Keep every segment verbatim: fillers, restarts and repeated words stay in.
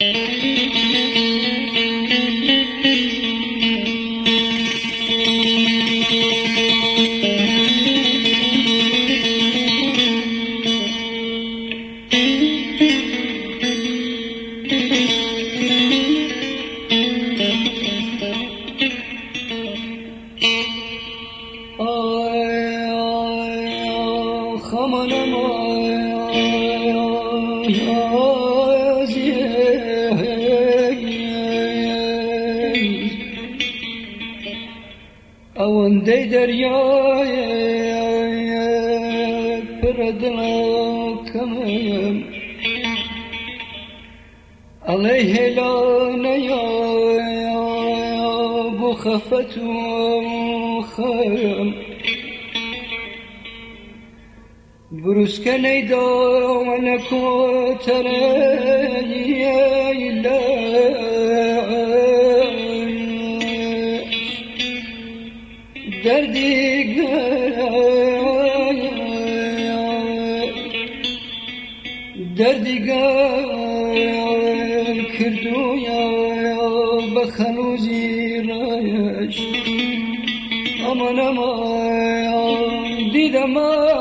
اونده دریای پردناکم علیه لانیا بخفت و خیم بروز کنی دانکو ترهی دردی دردی کردو یا بخلوزی رایش امان امان دیدم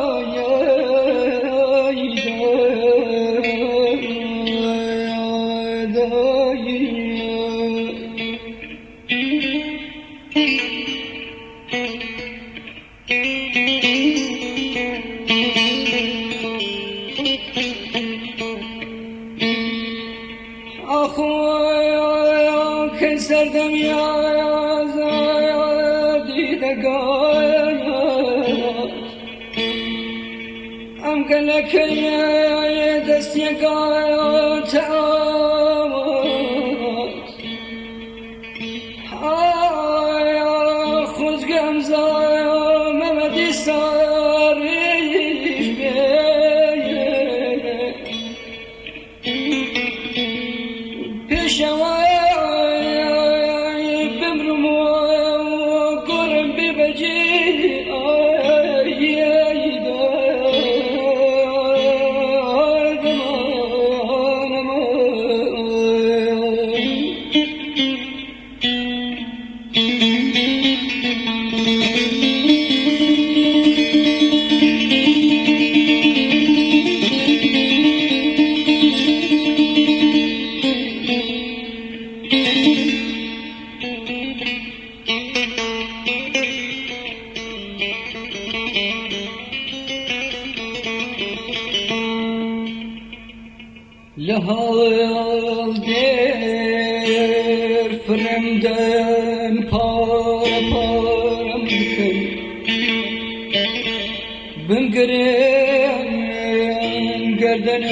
سردم یا دیدگاه ام گلک دست یگاه تعامد آیا خوز گمزا ممدی ساریش پیش لحال در فرمدن پار پارم کن بمگرم گردن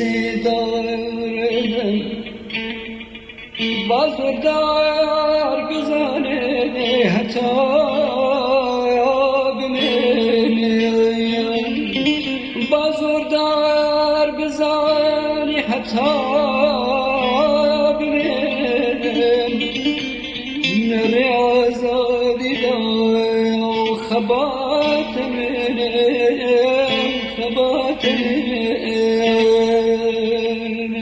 نسیدارم بازوردار گزانه حتی بمینم بازوردار گزانه حتی بمینم نری آزادی دار خبات منم خبات منم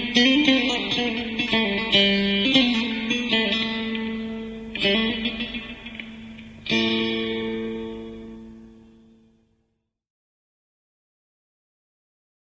Thank you.